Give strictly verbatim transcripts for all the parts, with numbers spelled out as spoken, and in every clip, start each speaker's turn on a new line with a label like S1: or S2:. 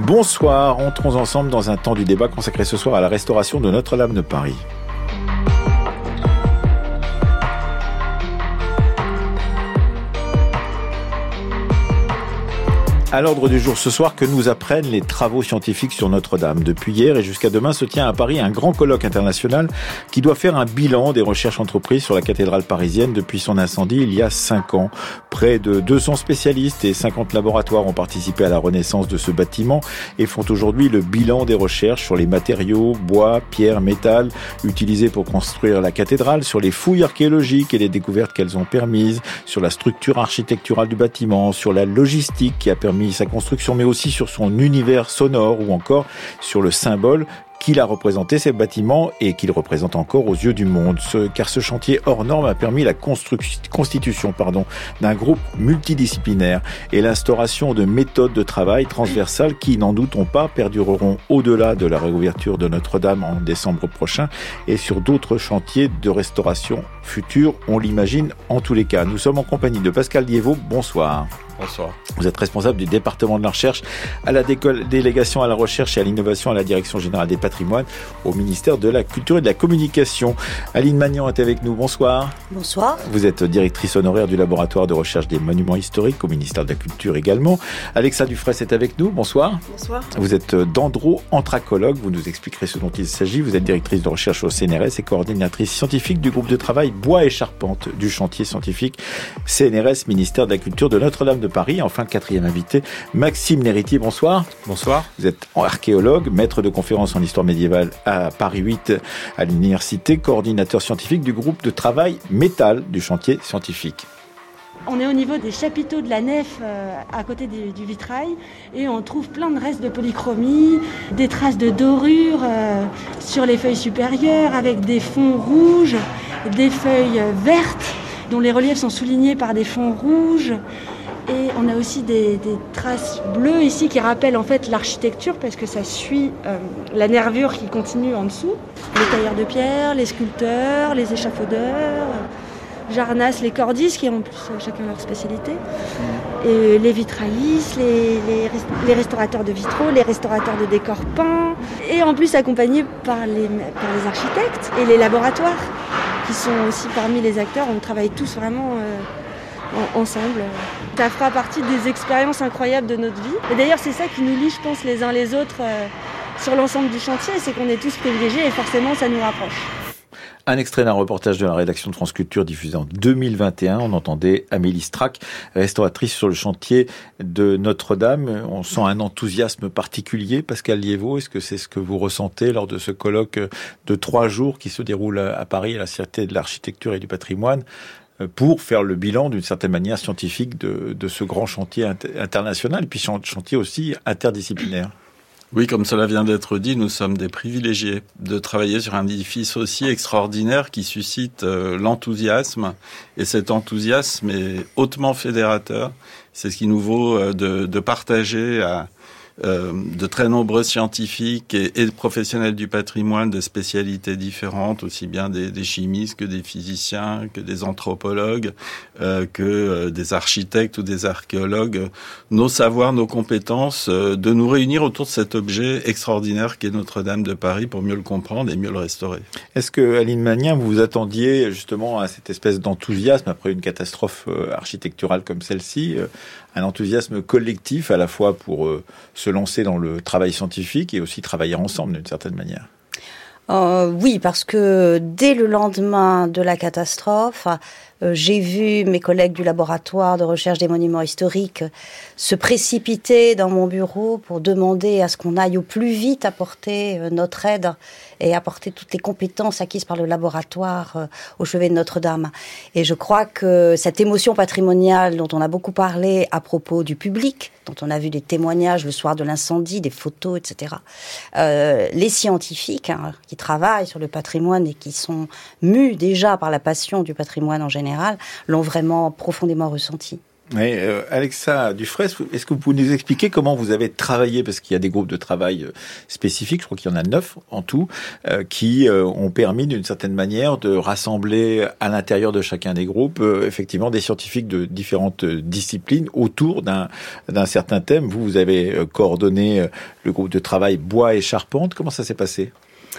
S1: Bonsoir, entrons ensemble dans un temps du débat consacré ce soir à la restauration de Notre-Dame de Paris. À l'ordre du jour ce soir, que nous apprennent les travaux scientifiques sur Notre-Dame. Depuis hier et jusqu'à demain se tient à Paris un grand colloque international qui doit faire un bilan des recherches entreprises sur la cathédrale parisienne depuis son incendie il y a cinq ans. Près de deux cents spécialistes et cinquante laboratoires ont participé à la renaissance de ce bâtiment et font aujourd'hui le bilan des recherches sur les matériaux, bois, pierre, métal utilisés pour construire la cathédrale, sur les fouilles archéologiques et les découvertes qu'elles ont permises, sur la structure architecturale du bâtiment, sur la logistique qui a permis sa construction, mais aussi sur son univers sonore ou encore sur le symbole qu'il a représenté ces bâtiments et qu'il représente encore aux yeux du monde. Ce, car ce chantier hors norme a permis la construction, constitution pardon, d'un groupe multidisciplinaire et l'instauration de méthodes de travail transversales qui, n'en doutons pas, perdureront au-delà de la réouverture de Notre-Dame en décembre prochain et sur d'autres chantiers de restauration futurs, on l'imagine en tous les cas. Nous sommes en compagnie de Pascal Liévaux. Bonsoir.
S2: Bonsoir.
S1: Vous êtes responsable du département de la recherche à la déco- délégation à la recherche et à l'innovation à la direction générale des patrimoines au ministère de la Culture et de la Communication. Aline Magnan est avec nous. Bonsoir.
S3: Bonsoir.
S1: Vous êtes directrice honoraire du laboratoire de recherche des monuments historiques au ministère de la Culture également. Alexa Dufresne est avec nous. Bonsoir.
S3: Bonsoir.
S1: Vous êtes dendro-anthracologue. Vous nous expliquerez ce dont il s'agit. Vous êtes directrice de recherche au C N R S et coordinatrice scientifique du groupe de travail Bois et Charpente du chantier scientifique C N R S, ministère de la Culture de Notre-Dame de Paris. Enfin, le quatrième invité, Maxime Néritier. Bonsoir.
S2: Bonsoir.
S1: Vous êtes archéologue, maître de conférences en histoire médiévale à Paris huit à l'université, coordinateur scientifique du groupe de travail métal du chantier scientifique.
S4: On est au niveau des chapiteaux de la nef euh, à côté du, du vitrail et on trouve plein de restes de polychromie, des traces de dorure euh, sur les feuilles supérieures avec des fonds rouges, des feuilles vertes dont les reliefs sont soulignés par des fonds rouges. Et on a aussi des, des traces bleues ici qui rappellent en fait l'architecture parce que ça suit euh, la nervure qui continue en dessous. Les tailleurs de pierre, les sculpteurs, les échafaudeurs, Jarnas, les cordistes qui ont en plus chacun leur spécialité, et les vitraillistes, les, les, les restaurateurs de vitraux, les restaurateurs de décors peints, et en plus accompagnés par les, par les architectes et les laboratoires qui sont aussi parmi les acteurs. On travaille tous vraiment euh, en, ensemble. Ça fera partie des expériences incroyables de notre vie. Et d'ailleurs, c'est ça qui nous lie, je pense, les uns les autres euh, sur l'ensemble du chantier, c'est qu'on est tous privilégiés et forcément, ça nous rapproche.
S1: Un extrait d'un reportage de la rédaction de France Culture diffusé en deux mille vingt et un. On entendait Amélie Strack, restauratrice sur le chantier de Notre-Dame. On sent un enthousiasme particulier. Pascal Liévaux, est-ce que c'est ce que vous ressentez lors de ce colloque de trois jours qui se déroule à Paris, à la Cité de l'Architecture et du Patrimoine, pour faire le bilan d'une certaine manière scientifique de, de ce grand chantier international, et puis chantier aussi interdisciplinaire?
S2: Oui, comme cela vient d'être dit, nous sommes des privilégiés de travailler sur un édifice aussi extraordinaire qui suscite euh, l'enthousiasme. Et cet enthousiasme est hautement fédérateur. C'est ce qui nous vaut euh, de, de partager à euh, de très nombreux scientifiques et, et professionnels du patrimoine de spécialités différentes, aussi bien des, des chimistes que des physiciens, que des anthropologues, euh, que euh, des architectes ou des archéologues, nos savoirs, nos compétences, euh, de nous réunir autour de cet objet extraordinaire qu'est Notre-Dame de Paris pour mieux le comprendre et mieux le restaurer.
S1: Est-ce que, Aline Magnan, vous vous attendiez justement à cette espèce d'enthousiasme après une catastrophe euh, architecturale comme celle-ci, euh, un enthousiasme collectif à la fois pour euh, se lancer dans le travail scientifique et aussi travailler ensemble d'une certaine manière?
S3: Euh, oui, parce que dès le lendemain de la catastrophe, euh, j'ai vu mes collègues du laboratoire de recherche des monuments historiques se précipiter dans mon bureau pour demander à ce qu'on aille au plus vite apporter euh, notre aide et apporter toutes les compétences acquises par le laboratoire euh, au chevet de Notre-Dame. Et je crois que cette émotion patrimoniale dont on a beaucoup parlé à propos du public, dont on a vu des témoignages le soir de l'incendie, des photos, et cetera, euh, les scientifiques hein, qui travaillent sur le patrimoine et qui sont mus déjà par la passion du patrimoine en général, l'ont vraiment profondément ressenti.
S1: Oui, euh, Alexa Dufraisse, est-ce que vous pouvez nous expliquer comment vous avez travaillé, parce qu'il y a des groupes de travail spécifiques, je crois qu'il y en a neuf en tout, euh, qui euh, ont permis d'une certaine manière de rassembler à l'intérieur de chacun des groupes euh, effectivement des scientifiques de différentes disciplines autour d'un, d'un certain thème. Vous, vous avez euh, coordonné euh, le groupe de travail bois et charpente. Comment ça s'est passé ?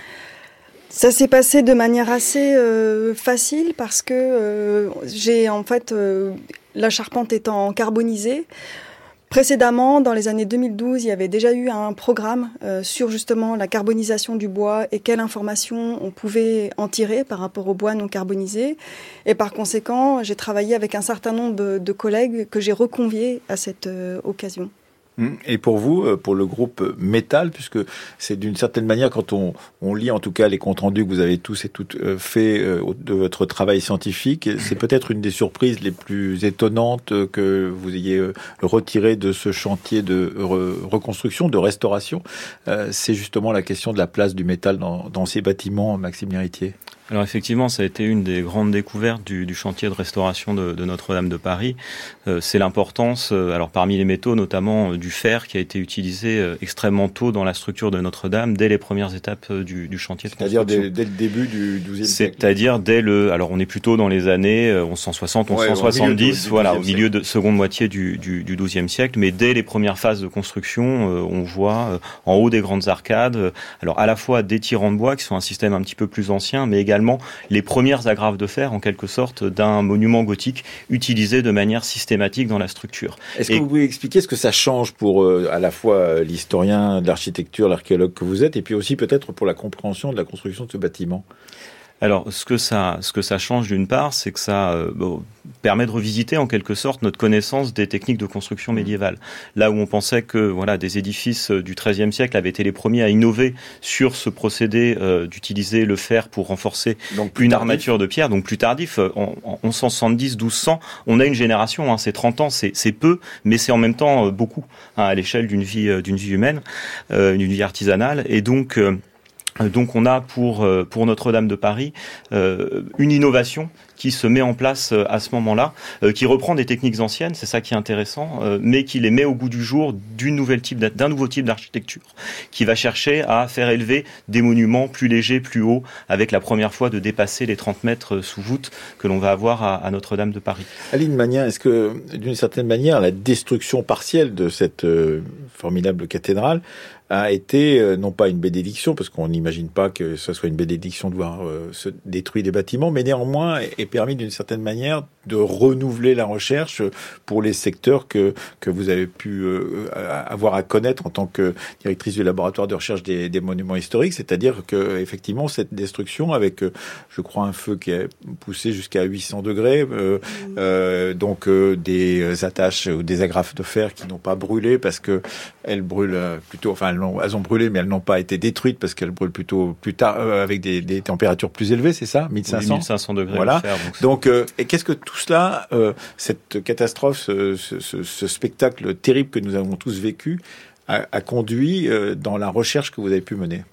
S5: Ça s'est passé de manière assez euh, facile parce que euh, j'ai en fait euh, la charpente étant carbonisée. Précédemment, dans les années deux mille douze, il y avait déjà eu un programme euh, sur justement la carbonisation du bois et quelles informations on pouvait en tirer par rapport au bois non carbonisé. Et par conséquent, j'ai travaillé avec un certain nombre de, de collègues que j'ai reconviés à cette euh, occasion.
S1: Et pour vous, pour le groupe Métal, puisque c'est d'une certaine manière, quand on, on lit en tout cas les comptes rendus que vous avez tous et toutes fait de votre travail scientifique, c'est peut-être une des surprises les plus étonnantes que vous ayez retiré de ce chantier de reconstruction, de restauration. C'est justement la question de la place du métal dans, dans ces bâtiments, Maxime Lhéritier.
S6: Alors effectivement, ça a été une des grandes découvertes du, du chantier de restauration de, de Notre-Dame de Paris. Euh, c'est l'importance, euh, alors parmi les métaux notamment, euh, du fer qui a été utilisé euh, extrêmement tôt dans la structure de Notre-Dame, dès les premières étapes euh, du, du chantier de
S1: C'est-à-dire
S6: construction.
S1: dès, dès le début du douzième siècle.
S6: C'est-à-dire dès le, alors on est plutôt dans les années euh, onze cent soixante, onze cent soixante-dix, ouais, au voilà, au milieu de seconde moitié du, du, du douzième siècle, mais dès les premières phases de construction, euh, on voit euh, en haut des grandes arcades, euh, alors à la fois des tirants de bois qui sont un système un petit peu plus ancien, mais également les premières agrafes de fer, en quelque sorte, d'un monument gothique utilisé de manière systématique dans la structure.
S1: Est-ce
S6: Et...
S1: que vous pouvez expliquer ce que ça change pour euh, à la fois l'historien de l'architecture, l'archéologue que vous êtes, et puis aussi peut-être pour la compréhension de la construction de ce bâtiment ?
S6: Alors, ce que ça, ce que ça change d'une part, c'est que ça euh, bon, permet de revisiter en quelque sorte notre connaissance des techniques de construction médiévale. Là où on pensait que voilà des édifices du treizième siècle avaient été les premiers à innover sur ce procédé euh, d'utiliser le fer pour renforcer donc une tardif. armature de pierre, donc plus tardif, en, en onze cent soixante-dix, douze cents, on a une génération, hein, c'est trente ans, c'est, c'est peu, mais c'est en même temps euh, beaucoup hein, à l'échelle d'une vie, euh, d'une vie humaine, euh, d'une vie artisanale, et donc euh, Donc on a pour pour Notre-Dame de Paris euh, une innovation qui se met en place à ce moment-là, euh, qui reprend des techniques anciennes, c'est ça qui est intéressant, euh, mais qui les met au goût du jour d'une nouvelle type d'un nouveau type d'architecture, qui va chercher à faire élever des monuments plus légers, plus hauts, avec la première fois de dépasser les trente mètres sous voûte que l'on va avoir à, à Notre-Dame de Paris.
S1: Aline Magnin, est-ce que d'une certaine manière la destruction partielle de cette euh, formidable cathédrale a été euh, non pas une bénédiction, parce qu'on n'imagine pas que ce soit une bénédiction de voir euh, se détruire des bâtiments, mais néanmoins est permis d'une certaine manière de renouveler la recherche pour les secteurs que que vous avez pu euh, avoir à connaître en tant que directrice du laboratoire de recherche des, des monuments historiques, c'est-à-dire que effectivement cette destruction avec, euh, je crois, un feu qui est poussé jusqu'à huit cents degrés, euh, mmh. euh, donc euh, des attaches ou des agrafes de fer qui n'ont pas brûlé parce que elles brûlent plutôt, enfin elles ont, elles ont brûlé mais elles n'ont pas été détruites parce qu'elles brûlent plutôt plus tard euh, avec des, des températures plus élevées, c'est ça, mille cinq cents,
S6: oui, mille cinq cents degrés.
S1: Voilà.
S6: Fer, donc,
S1: donc euh, et qu'est-ce que tout cela, euh, cette catastrophe, ce, ce, ce spectacle terrible que nous avons tous vécu, a, a conduit euh, dans la recherche que vous avez pu mener?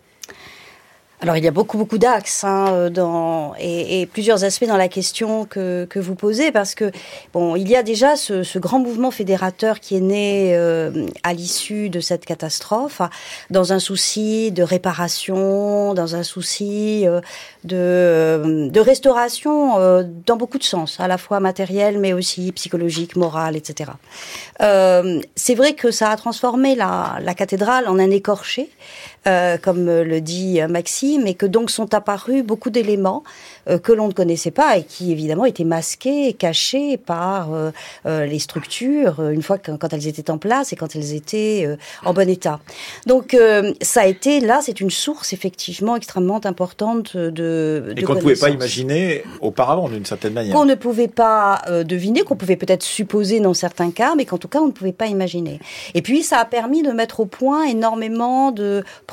S3: Alors il y a beaucoup beaucoup d'axes hein, dans et, et plusieurs aspects dans la question que que vous posez, parce que bon, il y a déjà ce, ce grand mouvement fédérateur qui est né euh, à l'issue de cette catastrophe, dans un souci de réparation, dans un souci euh, de de restauration euh, dans beaucoup de sens, à la fois matériel mais aussi psychologique, moral, et cetera. Euh, c'est vrai que ça a transformé la la cathédrale en un écorché, euh, comme le dit Maxime, mais que donc sont apparus beaucoup d'éléments euh, que l'on ne connaissait pas et qui évidemment étaient masqués et cachés par euh, euh, les structures une fois que, quand elles étaient en place et quand elles étaient euh, en bon état. Donc euh, ça a été là, c'est une source effectivement extrêmement importante de, de
S1: et qu'on ne pouvait pas imaginer auparavant d'une certaine manière.
S3: Qu'on ne pouvait pas euh, deviner, qu'on pouvait peut-être supposer dans certains cas, mais qu'en tout cas on ne pouvait pas imaginer. Et puis ça a permis de mettre au point énormément de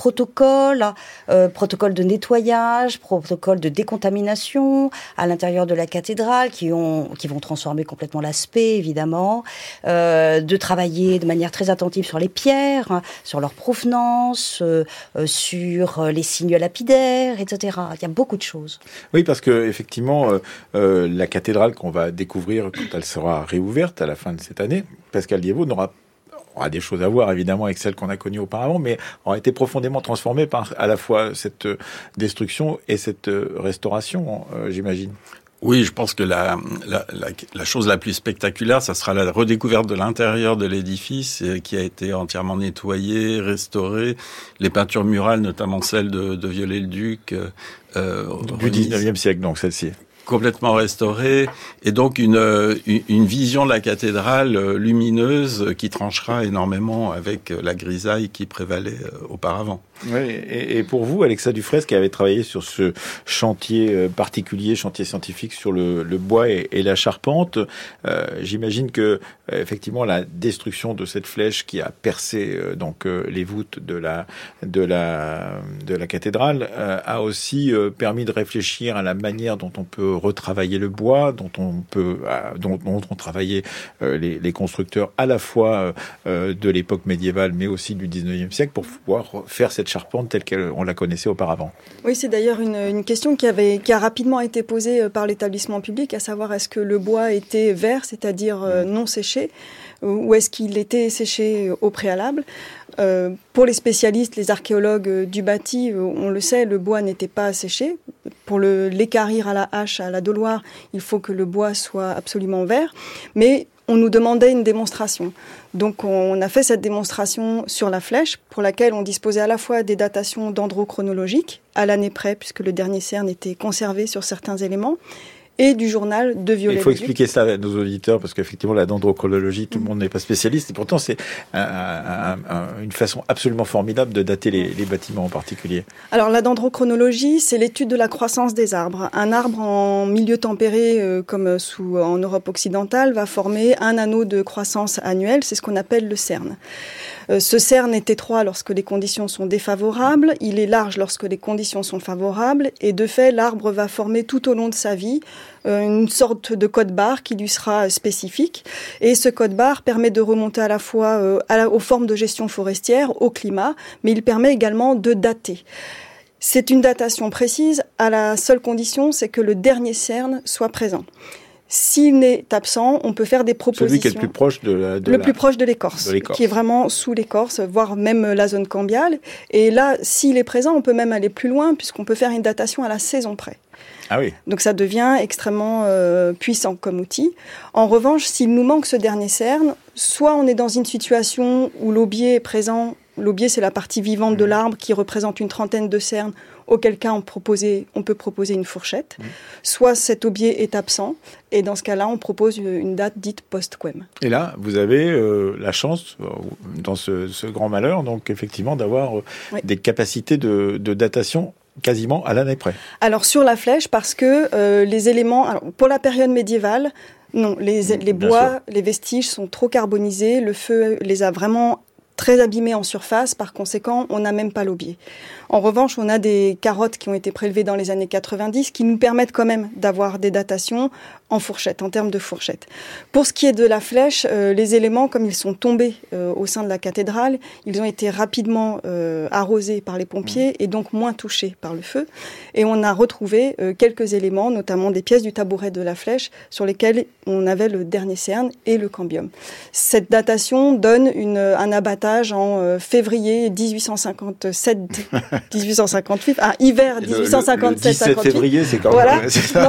S3: protocoles, euh, protocoles de nettoyage, protocoles de décontamination à l'intérieur de la cathédrale qui ont qui vont transformer complètement l'aspect, évidemment, euh, de travailler de manière très attentive sur les pierres, sur leur provenance, euh, euh, sur les signes lapidaires, et cetera. Il y a beaucoup de choses.
S1: Oui, parce que effectivement, euh, euh, la cathédrale qu'on va découvrir quand elle sera réouverte à la fin de cette année, Pascal Liévaux n'aura aura des choses à voir évidemment avec celles qu'on a connues auparavant, mais aura été profondément transformée par à la fois cette destruction et cette restauration, euh, j'imagine.
S2: Oui, je pense que la, la, la, la chose la plus spectaculaire, ça sera la redécouverte de l'intérieur de l'édifice qui a été entièrement nettoyé, restauré. Les peintures murales, notamment celle de, de Viollet-le-Duc. Euh,
S1: du dix-neuvième siècle, donc celle-ci.
S2: Complètement restaurée, et donc une, une, une vision de la cathédrale lumineuse qui tranchera énormément avec la grisaille qui prévalait auparavant.
S1: Oui, et, et pour vous, Alexa Dufresne, qui avait travaillé sur ce chantier particulier, chantier scientifique sur le, le bois et, et la charpente, euh, j'imagine que euh, effectivement la destruction de cette flèche qui a percé euh, donc euh, les voûtes de la de la de la cathédrale euh, a aussi euh, permis de réfléchir à la manière dont on peut retravailler le bois, dont on peut euh, dont, dont on travaillait euh, les, les constructeurs à la fois euh, de l'époque médiévale, mais aussi du dix-neuvième siècle pour pouvoir faire cette charpente telle qu'on la connaissait auparavant.
S5: Oui, c'est d'ailleurs une, une question qui, avait, qui a rapidement été posée par l'établissement public, à savoir est-ce que le bois était vert, c'est-à-dire euh, non séché, ou est-ce qu'il était séché au préalable. Euh, pour les spécialistes, les archéologues du bâti, on le sait, le bois n'était pas séché. Pour le, l'équarrir à la hache, à la doloire, il faut que le bois soit absolument vert. Mais on nous demandait une démonstration. Donc on a fait cette démonstration sur la flèche, pour laquelle on disposait à la fois des datations dendrochronologiques, à l'année près, puisque le dernier cerne était conservé sur certains éléments, et du journal de Viollet-le-Duc.
S1: Il faut expliquer ça à nos auditeurs, parce qu'effectivement, la dendrochronologie, tout le monde n'est pas spécialiste, et pourtant, c'est un, un, un, une façon absolument formidable de dater les, les bâtiments en particulier.
S5: Alors, la dendrochronologie, c'est l'étude de la croissance des arbres. Un arbre en milieu tempéré, euh, comme sous, en Europe occidentale, va former un anneau de croissance annuel, c'est ce qu'on appelle le cerne. Euh, ce cerne est étroit lorsque les conditions sont défavorables, il est large lorsque les conditions sont favorables, et de fait, l'arbre va former tout au long de sa vie euh, une sorte de code-barre qui lui sera spécifique. Et ce code-barre permet de remonter à la fois euh, à la, aux formes de gestion forestière, au climat, mais il permet également de dater. C'est une datation précise à la seule condition, c'est que le dernier cerne soit présent. S'il est absent, on peut faire des propositions.
S1: Celui qui est le plus proche de la... De
S5: le
S1: la...
S5: plus proche de l'écorce, de l'écorce, qui est vraiment sous l'écorce, voire même la zone cambiale. Et là, s'il est présent, on peut même aller plus loin, puisqu'on peut faire une datation à la saison près.
S1: Ah oui.
S5: Donc ça devient extrêmement euh, puissant comme outil. En revanche, s'il nous manque ce dernier cerne, soit on est dans une situation où l'aubier est présent. L'aubier, c'est la partie vivante de l'arbre qui représente une trentaine de cernes, auquel cas on, proposait, on peut proposer une fourchette. Mmh. Soit cet aubier est absent, et dans ce cas-là, on propose une date dite post-quem.
S1: Et là, vous avez euh, la chance, dans ce, ce grand malheur, donc effectivement, d'avoir euh, oui. des capacités de, de datation quasiment à l'année près.
S5: Alors sur la flèche, parce que euh, les éléments, alors, pour la période médiévale, non, les, les bois, les vestiges sont trop carbonisés, le feu les a vraiment très abîmés en surface, par conséquent, on n'a même pas l'aubier. En revanche, on a des carottes qui ont été prélevées dans les années quatre-vingt-dix qui nous permettent quand même d'avoir des datations en fourchette, en termes de fourchette. Pour ce qui est de la flèche, euh, les éléments, comme ils sont tombés euh, au sein de la cathédrale, ils ont été rapidement euh, arrosés par les pompiers mmh. et donc moins touchés par le feu. Et on a retrouvé euh, quelques éléments, notamment des pièces du tabouret de la flèche, sur lesquelles on avait le dernier cerne et le cambium. Cette datation donne une, un abattage en euh, février dix-huit cent cinquante-sept dix-huit cent cinquante-huit, ah, hiver dix-huit cent cinquante-sept cinquante-huit.
S1: Le, le, le dix-sept février, c'est quand
S5: voilà.
S1: même... C'est ça.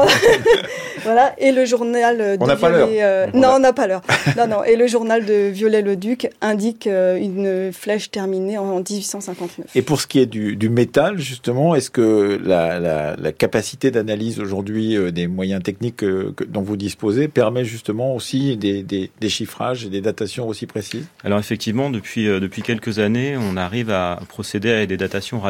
S5: Voilà, et le journal de
S1: on n'a pas l'heure.
S5: Euh, non, on n'a pas l'heure. Non, non. Et le journal de Viollet-le-Duc indique euh, une flèche terminée en dix-huit cent cinquante-neuf.
S1: Et pour ce qui est du, du métal, justement, est-ce que la, la, la capacité d'analyse aujourd'hui euh, des moyens techniques euh, que, dont vous disposez permet justement aussi des, des, des chiffrages et des datations aussi précises ?
S6: Alors effectivement, depuis, euh, depuis quelques années, on arrive à procéder à des datations radiométriques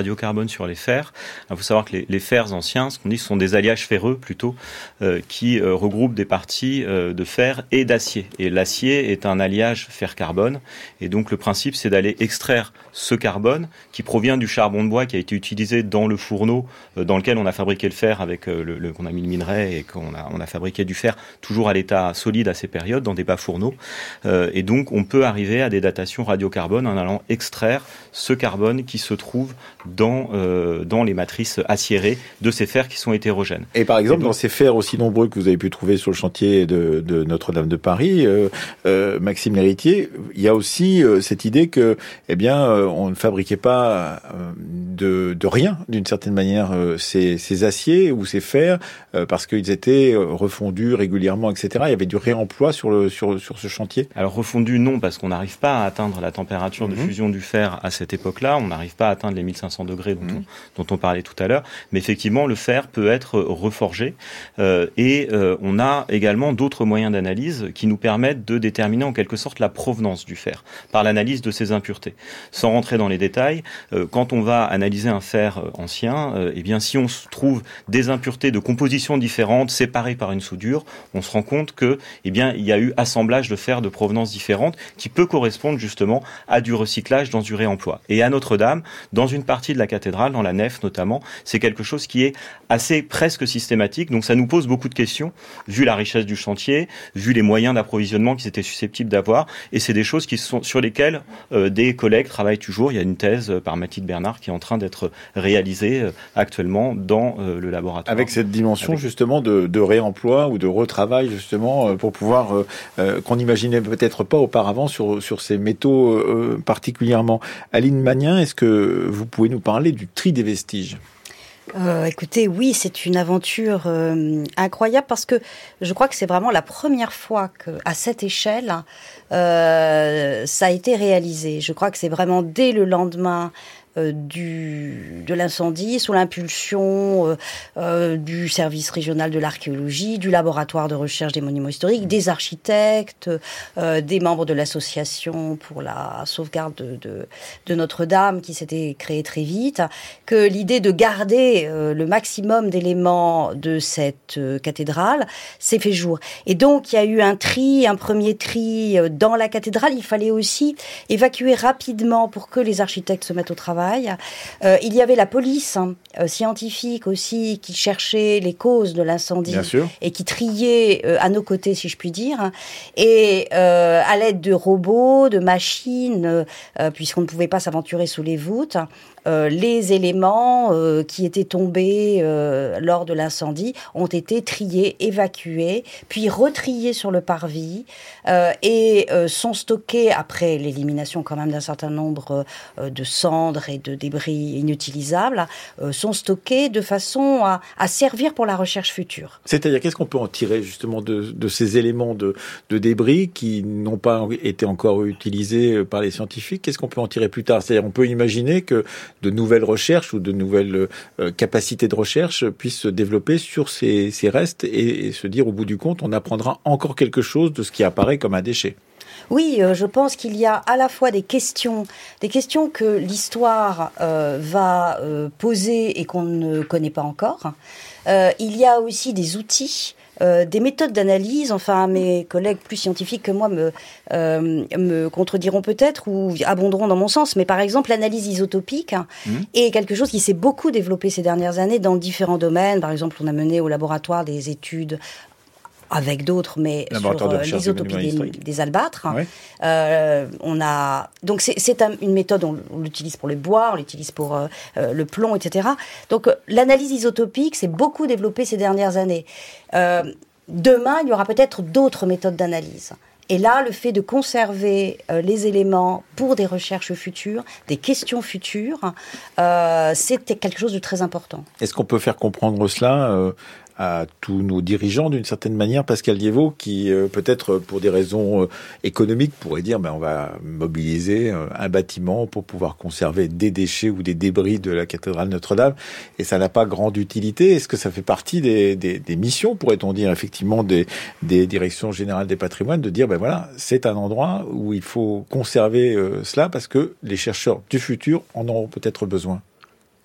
S6: radiocarbone sur les fers. Il faut savoir que les, les fers anciens, ce qu'on dit, ce sont des alliages ferreux plutôt, euh, qui euh, regroupent des parties euh, de fer et d'acier. Et l'acier est un alliage fer-carbone. Et donc le principe, c'est d'aller extraire ce carbone qui provient du charbon de bois qui a été utilisé dans le fourneau euh, dans lequel on a fabriqué le fer, avec euh, le, le, qu'on a mis le minerai et qu'on a, on a fabriqué du fer toujours à l'état solide à ces périodes, dans des bas fourneaux. Euh, et donc on peut arriver à des datations radiocarbone en allant extraire ce carbone qui se trouve dans, euh, dans les matrices aciérées de ces fers qui sont hétérogènes.
S1: Et par exemple,
S6: et donc,
S1: dans ces fers aussi nombreux que vous avez pu trouver sur le chantier de, de Notre-Dame de Paris, euh, euh, Maxime Lhéritier, il y a aussi euh, cette idée que, eh bien, euh, on ne fabriquait pas euh, de, de rien, d'une certaine manière, euh, ces, ces aciers ou ces fers, euh, parce qu'ils étaient refondus régulièrement, et cetera. Il y avait du réemploi sur, le, sur, sur ce chantier.
S6: Alors refondus, non, parce qu'on n'arrive pas à atteindre la température de mmh. fusion du fer à cette époque-là. On n'arrive pas à atteindre les mille cinq cents degrés dont, mmh. on, dont on parlait tout à l'heure. Mais effectivement, le fer peut être reforgé. Euh, et euh, on a également d'autres moyens d'analyse qui nous permettent de déterminer en quelque sorte la provenance du fer par l'analyse de ses impuretés. Sans rentrer dans les détails, euh, quand on va analyser un fer euh, ancien, euh, eh bien, si on trouve des impuretés de composition différentes, séparées par une soudure, on se rend compte que, eh bien, il y a eu assemblage de fer de provenance différente qui peut correspondre justement à du recyclage dans du réemploi. Et à Notre-Dame, dans une partie de la cathédrale, dans la nef notamment, c'est quelque chose qui est assez presque systématique. Donc ça nous pose beaucoup de questions, vu la richesse du chantier, vu les moyens d'approvisionnement qu'ils étaient susceptibles d'avoir. Et c'est des choses qui sont, sur lesquelles euh, des collègues travaillent toujours. Il y a une thèse euh, par Mathilde Bernard qui est en train d'être réalisée euh, actuellement dans euh, le laboratoire.
S1: Avec cette dimension Avec... justement de, de réemploi ou de retravail justement euh, pour pouvoir, euh, euh, qu'on n'imaginait peut-être pas auparavant sur, sur ces métaux euh, particulièrement. Aline Magnin, est-ce que vous pouvez nous parler du tri des vestiges ?
S3: Euh, écoutez, oui, c'est une aventure euh, incroyable parce que je crois que c'est vraiment la première fois que, à cette échelle, euh, ça a été réalisé. Je crois que c'est vraiment dès le lendemain euh, du, de l'incendie, sous l'impulsion euh, euh, du service régional de l'archéologie, du laboratoire de recherche des monuments historiques, des architectes, euh, des membres de l'association pour la sauvegarde de, de, de Notre-Dame qui s'était créée très vite, que l'idée de garder euh, le maximum d'éléments de cette euh, cathédrale s'est fait jour. Et donc, il y a eu un tri, un premier tri euh, dans la cathédrale. Il fallait aussi évacuer rapidement pour que les architectes se mettent au travail. Euh, il y avait la police hein, euh, scientifique aussi qui cherchait les causes de l'incendie et qui triait euh, à nos côtés, si je puis dire. Et euh, à l'aide de robots, de machines, euh, puisqu'on ne pouvait pas s'aventurer sous les voûtes, Euh, les éléments euh, qui étaient tombés euh, lors de l'incendie ont été triés, évacués, puis retriés sur le parvis euh, et euh, sont stockés, après l'élimination quand même d'un certain nombre euh, de cendres et de débris inutilisables, euh, sont stockés de façon à, à servir pour la recherche future.
S1: C'est-à-dire, qu'est-ce qu'on peut en tirer justement de, de ces éléments de, de débris qui n'ont pas été encore utilisés par les scientifiques? Qu'est-ce qu'on peut en tirer plus tard? C'est-à-dire, on peut imaginer que de nouvelles recherches ou de nouvelles euh, capacités de recherche puissent se développer sur ces, ces restes et, et se dire au bout du compte, on apprendra encore quelque chose de ce qui apparaît comme un déchet.
S3: Oui, euh, je pense qu'il y a à la fois des questions, des questions que l'histoire euh, va euh, poser et qu'on ne connaît pas encore. Euh, il y a aussi des outils. Euh, des méthodes d'analyse, enfin mes collègues plus scientifiques que moi me, euh, me contrediront peut-être ou abonderont dans mon sens, mais par exemple l'analyse isotopique mmh. est quelque chose qui s'est beaucoup développé ces dernières années dans différents domaines. Par exemple, on a mené au laboratoire des études avec d'autres, mais sur euh, l'isotopie des, des albâtres. Oui. Euh, on a donc c'est, c'est un, une méthode, on, on l'utilise pour les bois, on l'utilise pour euh, le plomb, et cetera. Donc l'analyse isotopique s'est beaucoup développée ces dernières années. Euh, demain, il y aura peut-être d'autres méthodes d'analyse. Et là, le fait de conserver euh, les éléments pour des recherches futures, des questions futures, euh, c'était quelque chose de très important.
S1: Est-ce qu'on peut faire comprendre cela euh à tous nos dirigeants d'une certaine manière, Pascal Liévaux, qui euh, peut-être pour des raisons euh, économiques pourrait dire ben, on va mobiliser euh, un bâtiment pour pouvoir conserver des déchets ou des débris de la cathédrale Notre-Dame, et ça n'a pas grande utilité. Est-ce que ça fait partie des, des, des missions, pourrait-on dire, effectivement, des, des directions générales des patrimoines, de dire ben voilà, c'est un endroit où il faut conserver euh, cela parce que les chercheurs du futur en auront peut-être besoin?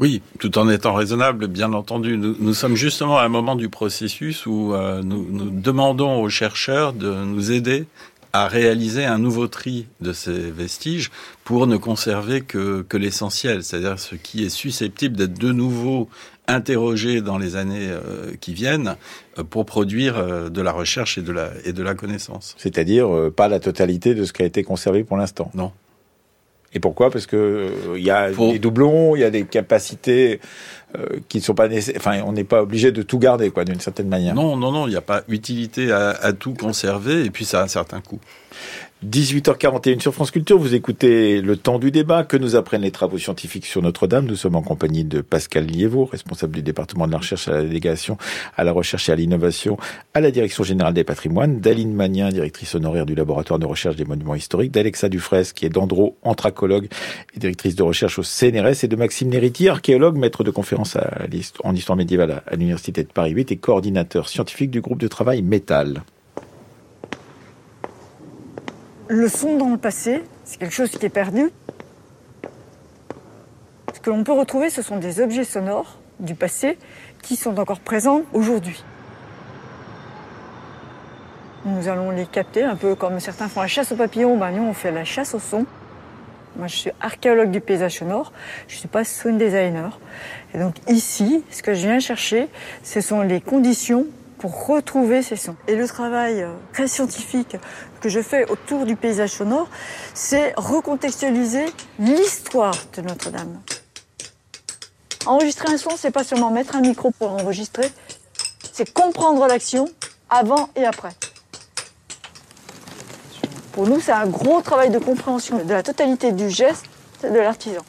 S2: Oui, tout en étant raisonnable, bien entendu. Nous, nous sommes justement à un moment du processus où euh, nous, nous demandons aux chercheurs de nous aider à réaliser un nouveau tri de ces vestiges pour ne conserver que, que l'essentiel, c'est-à-dire ce qui est susceptible d'être de nouveau interrogé dans les années euh, qui viennent euh, pour produire euh, de la recherche et de la, et de la connaissance.
S1: C'est-à-dire euh, pas la totalité de ce qui a été conservé pour l'instant.
S2: Non.
S1: Et pourquoi ? Parce que il euh, y a
S2: pour...
S1: des doublons, il y a des capacités euh, qui ne sont pas nécessaires. Enfin, on n'est pas obligé de tout garder, quoi, d'une certaine manière.
S2: Non, non, non, il n'y a pas utilité à, à tout conserver, et puis ça a un certain coût.
S1: dix-huit heures quarante et une sur France Culture, vous écoutez Le Temps du débat, que nous apprennent les travaux scientifiques sur Notre-Dame. Nous sommes en compagnie de Pascal Liévaux, responsable du département de la recherche à la délégation à la recherche et à l'innovation à la Direction générale des patrimoines, d'Aline Magnien, directrice honoraire du laboratoire de recherche des monuments historiques, d'Alexa Dufresne, qui est dendro, anthracologue et directrice de recherche au C N R S, et de Maxime Nériti, archéologue, maître de conférence à en histoire médiévale à l'Université de Paris huit et coordinateur scientifique du groupe de travail Métal.
S7: Le son dans le passé, c'est quelque chose qui est perdu. Ce que l'on peut retrouver, ce sont des objets sonores du passé qui sont encore présents aujourd'hui. Nous allons les capter, un peu comme certains font la chasse aux papillons, ben nous on fait la chasse au son. Moi je suis archéologue du paysage sonore, je ne suis pas sound designer. Et donc ici, ce que je viens chercher, ce sont les conditions pour retrouver ces sons. Et le travail très scientifique que je fais autour du paysage sonore, c'est recontextualiser l'histoire de Notre-Dame. Enregistrer un son, c'est pas seulement mettre un micro pour l'enregistrer, c'est comprendre l'action avant et après. Pour nous, c'est un gros travail de compréhension de la totalité du geste de l'artisan.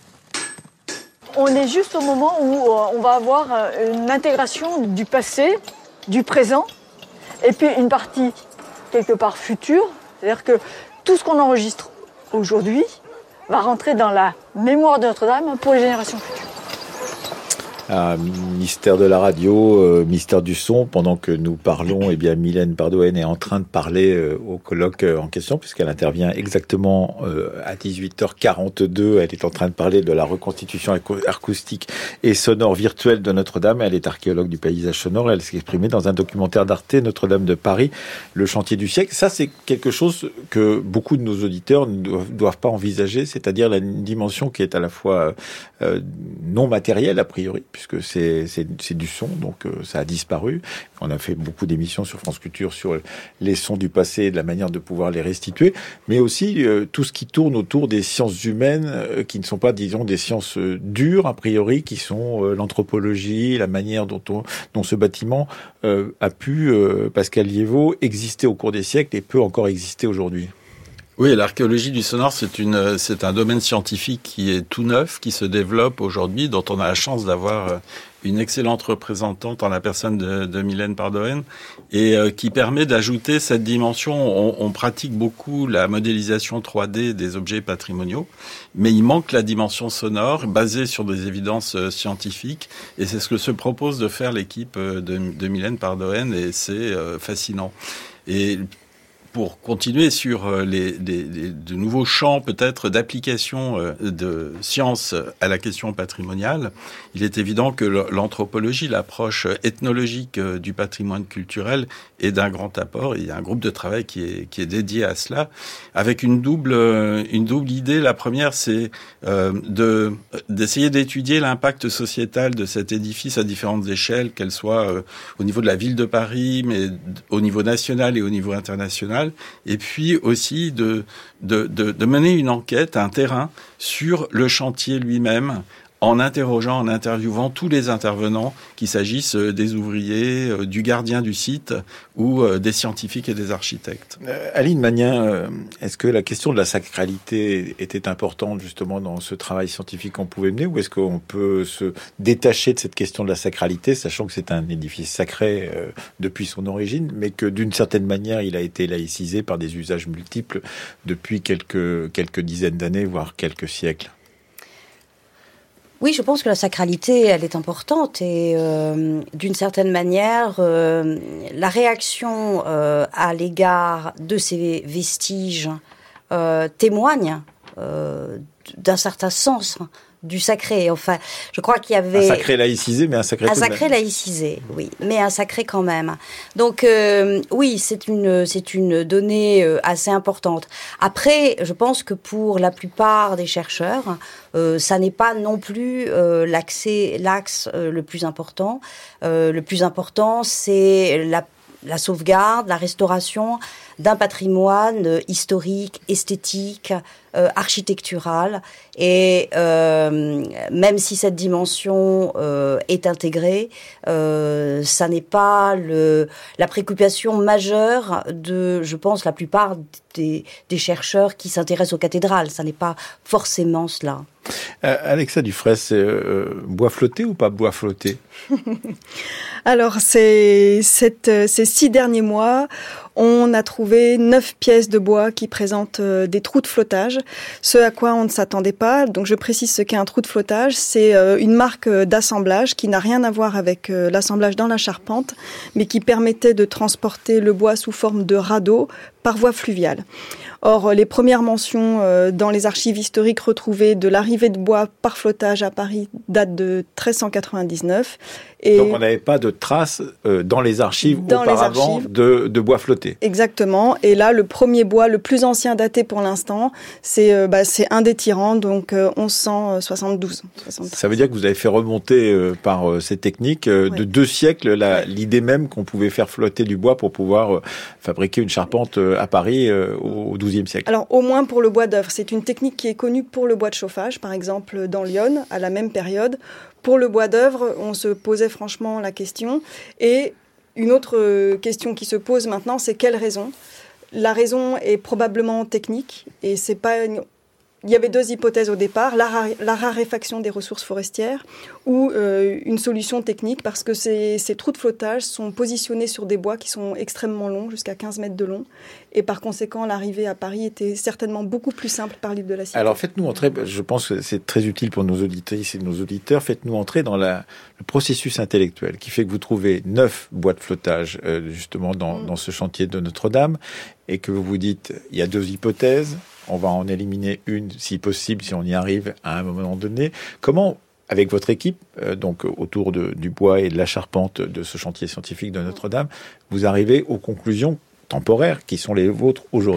S7: On est juste au moment où on va avoir une intégration du passé, du présent, et puis une partie quelque part future, c'est-à-dire que tout ce qu'on enregistre aujourd'hui va rentrer dans la mémoire de Notre-Dame pour les générations futures.
S1: Ah, mystère de la radio, euh, mystère du son. Pendant que nous parlons, eh bien Mylène Pardoën est en train de parler euh, au colloque euh, en question, puisqu'elle intervient exactement euh, à dix-huit heures quarante-deux. Elle est en train de parler de la reconstitution acoustique et sonore virtuelle de Notre-Dame. Elle est archéologue du paysage sonore. Elle s'est exprimée dans un documentaire d'Arte, Notre-Dame de Paris, le chantier du siècle. Ça, c'est quelque chose que beaucoup de nos auditeurs ne doivent, doivent pas envisager, c'est-à-dire la dimension qui est à la fois euh, non matérielle, a priori, puisque c'est, c'est, c'est du son, donc euh, ça a disparu. On a fait beaucoup d'émissions sur France Culture sur les sons du passé et de la manière de pouvoir les restituer, mais aussi euh, tout ce qui tourne autour des sciences humaines, euh, qui ne sont pas, disons, des sciences euh, dures, a priori, qui sont euh, l'anthropologie, la manière dont, on, dont ce bâtiment euh, a pu, euh, Pascal Liévaux, exister au cours des siècles et peut encore exister aujourd'hui.
S2: Oui, l'archéologie du sonore, c'est une, c'est un domaine scientifique qui est tout neuf, qui se développe aujourd'hui, dont on a la chance d'avoir une excellente représentante en la personne de, de Mylène Pardoën, et euh, qui permet d'ajouter cette dimension. On, on pratique beaucoup la modélisation trois D des objets patrimoniaux, mais il manque la dimension sonore basée sur des évidences euh, scientifiques, et c'est ce que se propose de faire l'équipe de, de Mylène Pardoën, et c'est euh, fascinant. Et pour continuer sur les, les, les de nouveaux champs peut-être d'application de sciences à la question patrimoniale, il est évident que l'anthropologie, l'approche ethnologique du patrimoine culturel est d'un grand apport. Il y a un groupe de travail qui est, qui est dédié à cela, avec une double, une double idée. La première, c'est euh, de, d'essayer d'étudier l'impact sociétal de cet édifice à différentes échelles, qu'elles soient euh, au niveau de la ville de Paris, mais au niveau national et au niveau international. Et puis aussi de, de, de, de mener une enquête, un terrain sur le chantier lui-même, en interrogeant, en interviewant tous les intervenants, qu'il s'agisse des ouvriers, du gardien du site ou des scientifiques et des architectes.
S1: Euh, Aline Magnien, est-ce que la question de la sacralité était importante justement dans ce travail scientifique qu'on pouvait mener, ou est-ce qu'on peut se détacher de cette question de la sacralité, sachant que c'est un édifice sacré euh, depuis son origine, mais que d'une certaine manière il a été laïcisé par des usages multiples depuis quelques, quelques dizaines d'années, voire quelques siècles?
S3: Oui, je pense que la sacralité, elle est importante et euh, d'une certaine manière, euh, la réaction euh, à l'égard de ces vestiges euh, témoigne euh, d'un certain sens du sacré. Enfin, je crois qu'il y avait...
S1: Un sacré laïcisé, mais un sacré...
S3: Un sacré laïcisé, oui, mais un sacré quand même. Donc, euh, oui, c'est une, c'est une donnée euh, assez importante. Après, je pense que pour la plupart des chercheurs, euh, ça n'est pas non plus euh, l'accès, l'axe euh, le plus important. Euh, le plus important, c'est la la sauvegarde, la restauration d'un patrimoine euh, historique, esthétique, euh, architectural. Et euh, même si cette dimension euh, est intégrée, euh, ça n'est pas le, la préoccupation majeure de, je pense, la plupart des, des chercheurs qui s'intéressent aux cathédrales. Ça n'est pas forcément cela.
S1: Euh, Alexa Dufraisse, c'est euh, bois flotté ou pas bois flotté?
S5: Alors, c'est, cette, ces six derniers mois, on a trouvé neuf pièces de bois qui présentent euh, des trous de flottage, ce à quoi on ne s'attendait pas. Donc, je précise ce qu'est un trou de flottage. C'est euh, une marque d'assemblage qui n'a rien à voir avec euh, l'assemblage dans la charpente, mais qui permettait de transporter le bois sous forme de radeau par voie fluviale. Or, les premières mentions euh, dans les archives historiques retrouvées de l'arrivée de bois par flottage à Paris datent de treize cent quatre-vingt-dix-neuf. Et
S1: donc, on n'avait pas de traces euh, dans les archives
S5: dans
S1: auparavant
S5: les archives.
S1: De, de bois flotté.
S5: Exactement. Et là, le premier bois, le plus ancien daté pour l'instant, c'est, euh, bah, c'est un des tyrans, donc euh, onze cent soixante-douze.
S1: Ça veut dire que vous avez fait remonter euh, par euh, ces techniques euh,
S5: ouais.
S1: de deux siècles la,
S5: ouais.
S1: l'idée même qu'on pouvait faire flotter du bois pour pouvoir euh, fabriquer une charpente euh, à Paris euh, au douzième siècle.
S5: Alors, au moins pour le bois d'œuvre. C'est une technique qui est connue pour le bois de chauffage, par exemple dans Lyon, à la même période. Pour le bois d'œuvre, on se posait franchement la question. Et une autre question qui se pose maintenant, c'est quelle raison ? La raison est probablement technique et c'est pas une... Il y avait deux hypothèses au départ, la, ra- la raréfaction des ressources forestières ou euh, une solution technique parce que ces, ces trous de flottage sont positionnés sur des bois qui sont extrêmement longs, jusqu'à quinze mètres de long. Et par conséquent, l'arrivée à Paris était certainement beaucoup plus simple par l'île de la Cité.
S1: Alors faites-nous entrer, je pense que c'est très utile pour nos auditrices et nos auditeurs, faites-nous entrer dans la, le processus intellectuel qui fait que vous trouvez neuf bois de flottage euh, justement dans, mmh. dans ce chantier de Notre-Dame et que vous vous dites, il y a deux hypothèses. On va en éliminer une, si possible, si on y arrive à un moment donné. Comment, avec votre équipe, euh, donc autour de, du bois et de la charpente de ce chantier scientifique de Notre-Dame, vous arrivez aux conclusions temporaires qui sont les vôtres aujourd'hui ?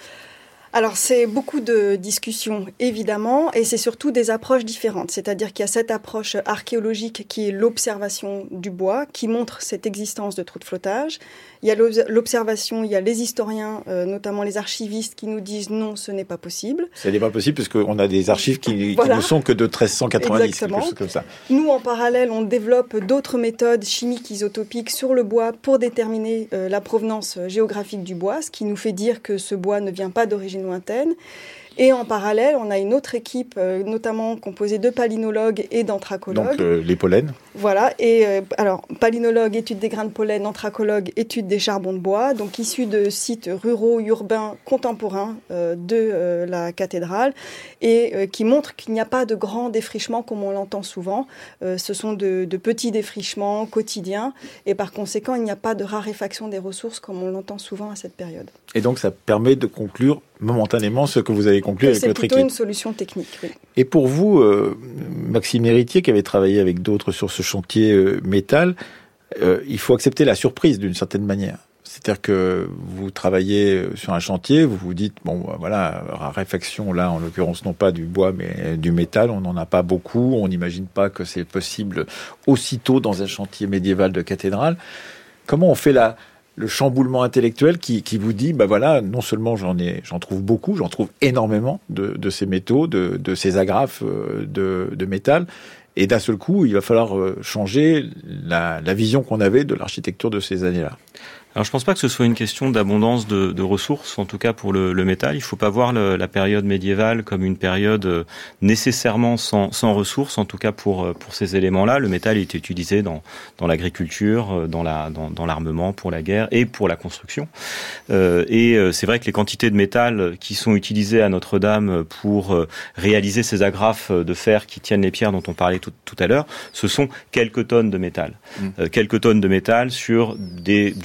S5: Alors, c'est beaucoup de discussions, évidemment, et c'est surtout des approches différentes. C'est-à-dire qu'il y a cette approche archéologique qui est l'observation du bois, qui montre cette existence de trous de flottage. Il y a l'observation, il y a les historiens, euh, notamment les archivistes, qui nous disent non, ce n'est pas possible.
S1: Ce n'est pas possible parce qu'on a des archives qui,
S5: voilà.
S1: qui ne sont que de treize cent quatre-vingt-dix,
S5: Exactement.
S1: quelque chose comme ça.
S5: Nous, en parallèle, on développe d'autres méthodes chimiques isotopiques sur le bois pour déterminer euh, la provenance géographique du bois, ce qui nous fait dire que ce bois ne vient pas d'origine lointaine. Et en parallèle, on a une autre équipe, euh, notamment composée de palynologues et d'anthracologues.
S1: Donc euh, les pollens.
S5: Voilà. Et euh, alors, palynologues, étude des grains de pollen, anthracologues, étude des charbons de bois, donc issus de sites ruraux, urbains, contemporains euh, de euh, la cathédrale, et euh, qui montrent qu'il n'y a pas de grands défrichements comme on l'entend souvent. Euh, ce sont de, de petits défrichements quotidiens, et par conséquent, il n'y a pas de raréfaction des ressources comme on l'entend souvent à cette période.
S1: Et donc, ça permet de conclure momentanément ce que vous avez conclu avec votre équipe.
S5: C'est plutôt une solution technique, oui.
S1: Et pour vous, euh, Maxime Héritier, qui avait travaillé avec d'autres sur ce chantier euh, métal, euh, il faut accepter la surprise d'une certaine manière. C'est-à-dire que vous travaillez sur un chantier, vous vous dites, bon, voilà, raréfaction, là, en l'occurrence, non pas du bois, mais du métal, on n'en a pas beaucoup, on n'imagine pas que c'est possible aussitôt dans un chantier médiéval de cathédrale. Comment on fait la... le chamboulement intellectuel qui, qui vous dit, bah voilà, non seulement j'en ai, j'en trouve beaucoup, j'en trouve énormément de, de ces métaux, de, de ces agrafes de, de métal, et d'un seul coup, il va falloir changer la, la vision qu'on avait de l'architecture de ces années-là.
S6: Alors je pense pas que ce soit une question d'abondance de, de ressources, en tout cas pour le, le métal. Il faut pas voir le, la période médiévale comme une période nécessairement sans, sans ressources, en tout cas pour, pour ces éléments-là. Le métal est utilisé dans, dans l'agriculture, dans, la, dans, dans l'armement, pour la guerre et pour la construction. Euh, et c'est vrai que les quantités de métal qui sont utilisées à Notre-Dame pour réaliser ces agrafes de fer qui tiennent les pierres dont on parlait tout, tout à l'heure, ce sont quelques tonnes de métal. Mmh. Euh, quelques tonnes de métal sur des durées de chantier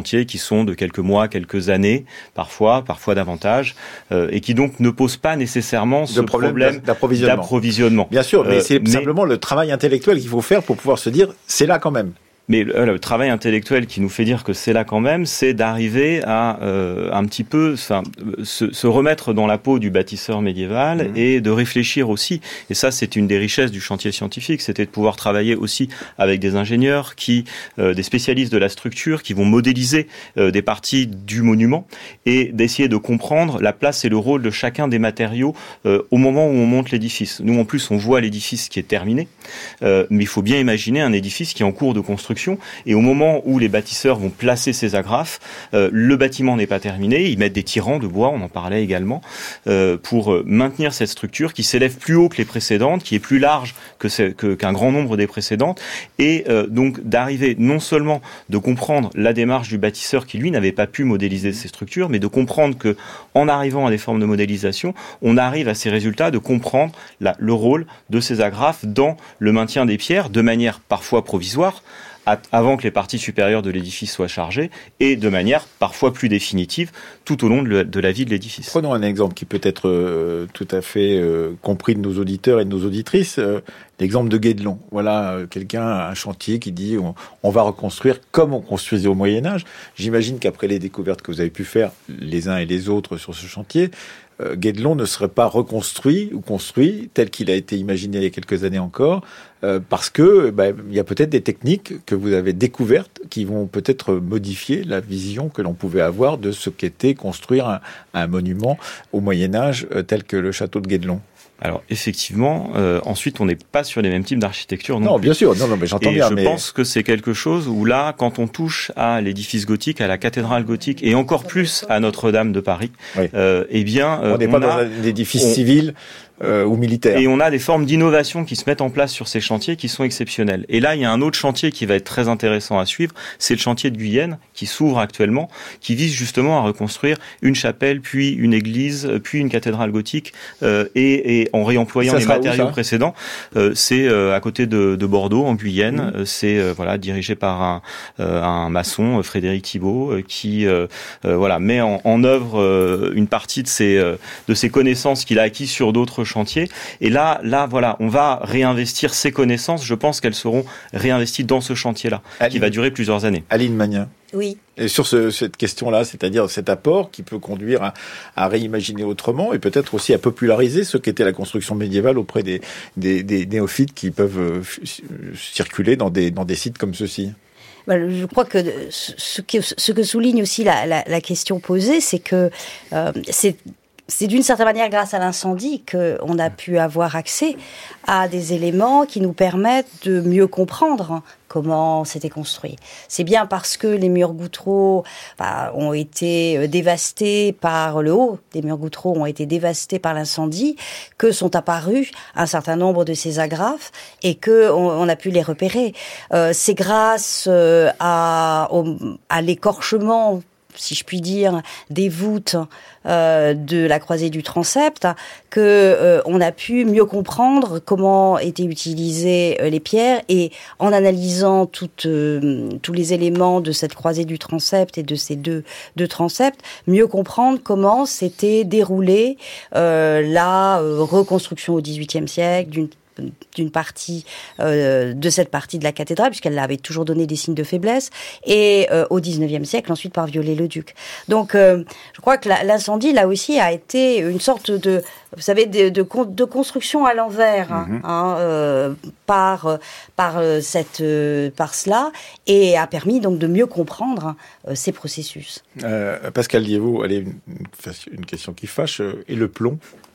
S6: chantiers qui sont de quelques mois, quelques années, parfois, parfois davantage, euh, et qui donc ne posent pas nécessairement ce problème, problème d'approvisionnement. d'approvisionnement.
S1: Bien sûr, mais
S6: euh,
S1: c'est
S6: mais...
S1: simplement le travail intellectuel qu'il faut faire pour pouvoir se dire, c'est là quand même.
S6: Mais le, le travail intellectuel qui nous fait dire que c'est là quand même, c'est d'arriver à euh, un petit peu enfin, se, se remettre dans la peau du bâtisseur médiéval mmh. et de réfléchir aussi. Et ça, c'est une des richesses du chantier scientifique, c'était de pouvoir travailler aussi avec des ingénieurs, qui, euh, des spécialistes de la structure, qui vont modéliser euh, des parties du monument et d'essayer de comprendre la place et le rôle de chacun des matériaux euh, au moment où on monte l'édifice. Nous, en plus, on voit l'édifice qui est terminé, euh, mais il faut bien imaginer un édifice qui est en cours de construction. Et au moment où les bâtisseurs vont placer ces agrafes, euh, le bâtiment n'est pas terminé, ils mettent des tirants de bois, on en parlait également, euh, pour maintenir cette structure qui s'élève plus haut que les précédentes, qui est plus large que c'est, que, qu'un grand nombre des précédentes, et euh, donc d'arriver non seulement de comprendre la démarche du bâtisseur qui lui n'avait pas pu modéliser ces structures, mais de comprendre que en arrivant à des formes de modélisation, on arrive à ces résultats, de comprendre la, le rôle de ces agrafes dans le maintien des pierres, de manière parfois provisoire, avant que les parties supérieures de l'édifice soient chargées, et de manière parfois plus définitive tout au long de, de la vie de l'édifice.
S1: Prenons un exemple qui peut être euh, tout à fait euh, compris de nos auditeurs et de nos auditrices, euh, l'exemple de Guédelon. Voilà, euh, quelqu'un, un chantier qui dit on, on va reconstruire comme on construisait au Moyen-Âge. J'imagine qu'après les découvertes que vous avez pu faire les uns et les autres sur ce chantier, euh, Guédelon ne serait pas reconstruit ou construit tel qu'il a été imaginé il y a quelques années encore, Euh, parce que bah, il y a peut-être des techniques que vous avez découvertes qui vont peut-être modifier la vision que l'on pouvait avoir de ce qu'était construire un, un monument au Moyen-Âge euh, tel que le château de Guédelon.
S6: Alors effectivement, euh, ensuite on n'est pas sur les mêmes types d'architecture non,
S1: non
S6: plus.
S1: Bien sûr, non, non, mais j'entends
S6: et
S1: bien.
S6: Je
S1: mais...
S6: pense que c'est quelque chose où là, quand on touche à l'édifice gothique, à la cathédrale gothique, et encore plus à Notre-Dame de Paris, oui. euh, eh bien, euh,
S1: on n'est pas a, dans un édifice on... civil. Euh, ou militaire.
S6: Et on a des formes d'innovation qui se mettent en place sur ces chantiers qui sont exceptionnelles. Et là, il y a un autre chantier qui va être très intéressant à suivre, c'est le chantier de Guyenne, qui s'ouvre actuellement, qui vise justement à reconstruire une chapelle, puis une église, puis une cathédrale gothique, euh, et, et en réemployant les matériaux où, précédents. Euh, c'est euh, à côté de, de Bordeaux, en Guyenne. Mmh. C'est euh, voilà dirigé par un, euh, un maçon, Frédéric Thibault, euh, qui euh, euh, voilà met en, en œuvre euh, une partie de ses euh, de ses connaissances qu'il a acquises sur d'autres chantier. Et là, là, voilà, on va réinvestir ces connaissances. Je pense qu'elles seront réinvesties dans ce chantier-là, Aline, qui va durer plusieurs années.
S1: Aline Magnin.
S3: Oui.
S1: Et sur ce, cette question-là, c'est-à-dire cet apport qui peut conduire à, à réimaginer autrement et peut-être aussi à populariser ce qu'était la construction médiévale auprès des, des, des néophytes qui peuvent circuler dans des, dans des sites comme ceux-ci.
S3: Je crois que ce que, ce que souligne aussi la, la, la question posée, c'est que euh, c'est C'est d'une certaine manière grâce à l'incendie qu'on a pu avoir accès à des éléments qui nous permettent de mieux comprendre comment c'était construit. C'est bien parce que les murs gouttereaux bah, ont été dévastés par le haut, des murs gouttereaux ont été dévastés par l'incendie, que sont apparus un certain nombre de ces agrafes et que on, on a pu les repérer. Euh, c'est grâce euh, à, au, à l'écorchement, si je puis dire, des voûtes euh, de la croisée du transept, que euh, on a pu mieux comprendre comment étaient utilisées euh, les pierres, et en analysant toutes, euh, tous les éléments de cette croisée du transept et de ces deux, deux transepts, mieux comprendre comment s'était déroulée euh, la euh, reconstruction au dix-huitième siècle d'une d'une partie euh, de cette partie de la cathédrale, puisqu'elle avait toujours donné des signes de faiblesse, et euh, au dix-neuvième siècle, ensuite par Viollet-le-Duc. Donc, euh, je crois que la, l'incendie, là aussi, a été une sorte de, vous savez, de, de, de construction à l'envers, mm-hmm. hein, euh, par par cette par cela, et a permis donc de mieux comprendre euh, ces processus.
S1: Euh, Pascal Liévaux, allez, une, une question qui fâche, et le plomb.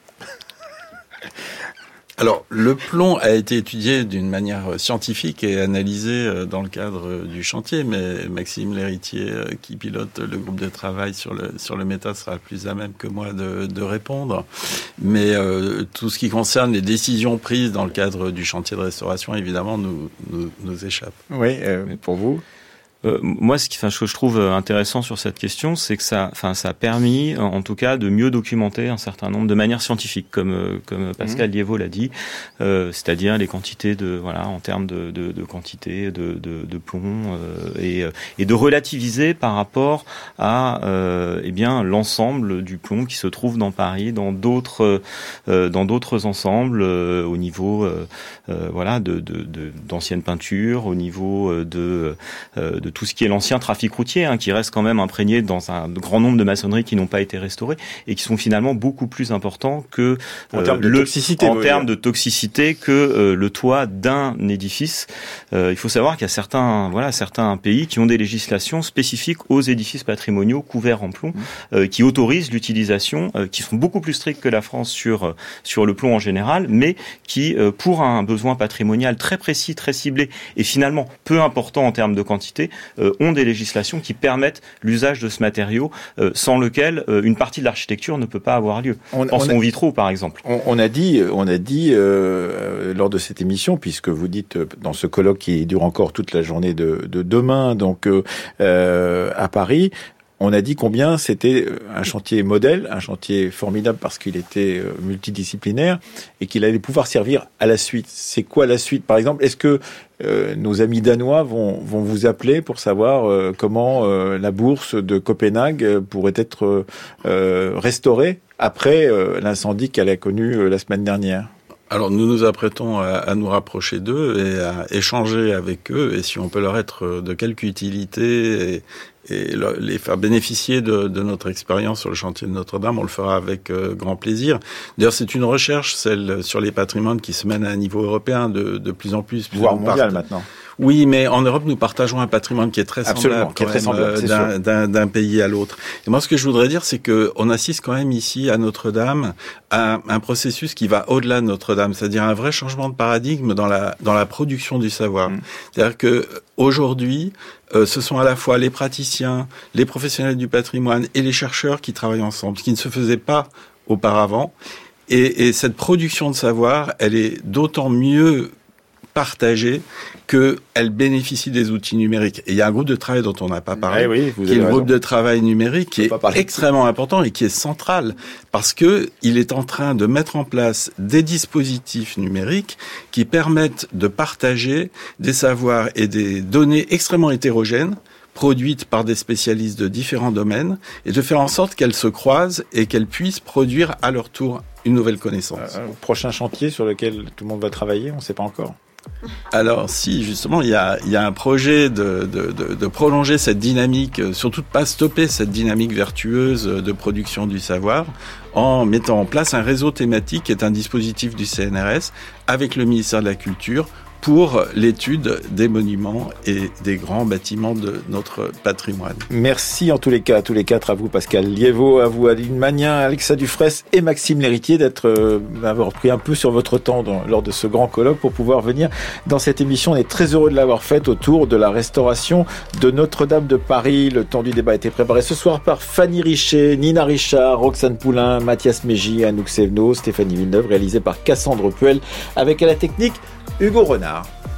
S2: Alors, le plomb a été étudié d'une manière scientifique et analysé dans le cadre du chantier, mais Maxime L'Héritier, qui pilote le groupe de travail sur le sur le méta, sera plus à même que moi de, de répondre. Mais euh, tout ce qui concerne les décisions prises dans le cadre du chantier de restauration, évidemment, nous nous, nous échappe.
S1: Oui, euh, pour vous.
S6: Euh, moi, ce qui, enfin, ce que je trouve intéressant sur cette question, c'est que ça, enfin, ça a permis, en tout cas, de mieux documenter un certain nombre de manières scientifiques, comme comme Pascal mmh. Liévaux l'a dit, euh, c'est-à-dire les quantités de, voilà, en termes de de, de quantité de de, de plomb euh, et et de relativiser par rapport à, euh, eh bien, l'ensemble du plomb qui se trouve dans Paris, dans d'autres euh, dans d'autres ensembles, euh, au niveau, euh, euh, voilà, de de, de d'anciennes peintures, au niveau de euh, de tout ce qui est l'ancien trafic routier, hein, qui reste quand même imprégné dans un grand nombre de maçonneries qui n'ont pas été restaurées et qui sont finalement beaucoup plus importants que
S1: en euh, termes de
S6: le,
S1: toxicité,
S6: en termes de toxicité que euh, le toit d'un édifice. Euh, il faut savoir qu'il y a certains, voilà, certains pays qui ont des législations spécifiques aux édifices patrimoniaux couverts en plomb, euh, qui autorisent l'utilisation, euh, qui sont beaucoup plus strictes que la France sur sur le plomb en général, mais qui, euh, pour un besoin patrimonial très précis, très ciblé et finalement peu important en termes de quantité, Euh, ont des législations qui permettent l'usage de ce matériau, euh, sans lequel euh, une partie de l'architecture ne peut pas avoir lieu. On, Pensons on a, aux vitraux, par exemple.
S1: On, on a dit, on a dit euh, lors de cette émission, puisque vous dites euh, dans ce colloque qui dure encore toute la journée de, de demain, donc euh, euh, à Paris. On a dit combien c'était un chantier modèle, un chantier formidable parce qu'il était multidisciplinaire et qu'il allait pouvoir servir à la suite. C'est quoi la suite, par exemple? Est-ce que euh, nos amis danois vont, vont vous appeler pour savoir euh, comment euh, la bourse de Copenhague pourrait être euh, restaurée après euh, l'incendie qu'elle a connu euh, la semaine dernière?
S2: Alors nous nous apprêtons à, à nous rapprocher d'eux et à échanger avec eux, et si on peut leur être de quelque utilité et, et les faire bénéficier de, de notre expérience sur le chantier de Notre-Dame, on le fera avec euh, grand plaisir. D'ailleurs, c'est une recherche, celle sur les patrimoines, qui se mène à un niveau européen de, de plus en plus.
S1: Voire mondial maintenant.
S2: Oui, mais en Europe, nous partageons un patrimoine qui est très semblable,
S1: qui est très semblable
S2: euh, d'un, d'un, d'un pays à l'autre. Et moi, ce que je voudrais dire, c'est que on assiste quand même ici à Notre-Dame à un processus qui va au-delà de Notre-Dame, c'est-à-dire un vrai changement de paradigme dans la dans la production du savoir. Mmh. C'est-à-dire que aujourd'hui, euh, ce sont à la fois les praticiens, les professionnels du patrimoine et les chercheurs qui travaillent ensemble, ce qui ne se faisait pas auparavant. Et, et cette production de savoir, elle est d'autant mieux partagée qu'elle bénéficie des outils numériques. Et il y a un groupe de travail dont on n'a pas parlé,
S1: eh oui,
S2: qui est le raison. groupe de travail numérique, qui est extrêmement important et qui est central, parce que il est en train de mettre en place des dispositifs numériques qui permettent de partager des savoirs et des données extrêmement hétérogènes, produites par des spécialistes de différents domaines, et de faire en sorte qu'elles se croisent et qu'elles puissent produire à leur tour une nouvelle connaissance.
S1: Euh, prochain chantier sur lequel tout le monde va travailler, on ne sait pas encore.
S2: Alors si, justement, il y a, il y a un projet de, de, de, de prolonger cette dynamique, surtout de pas stopper cette dynamique vertueuse de production du savoir, en mettant en place un réseau thématique qui est un dispositif du C N R S avec le ministère de la Culture pour l'étude des monuments et des grands bâtiments de notre patrimoine.
S1: Merci en tous les cas, à tous les quatre, à vous Pascal Liévaux, à vous Aline Magnin, Alexa Dufresne et Maxime Lhéritier d'être, euh, d'avoir pris un peu sur votre temps dans, lors de ce grand colloque pour pouvoir venir dans cette émission. On est très heureux de l'avoir faite autour de la restauration de Notre-Dame de Paris. Le temps du débat a été préparé ce soir par Fanny Richet, Nina Richard, Roxane Poulain, Mathias Mégy, Anouk Sévenot, Stéphanie Villeneuve, réalisé par Cassandre Puel avec à la technique Hugo Renard.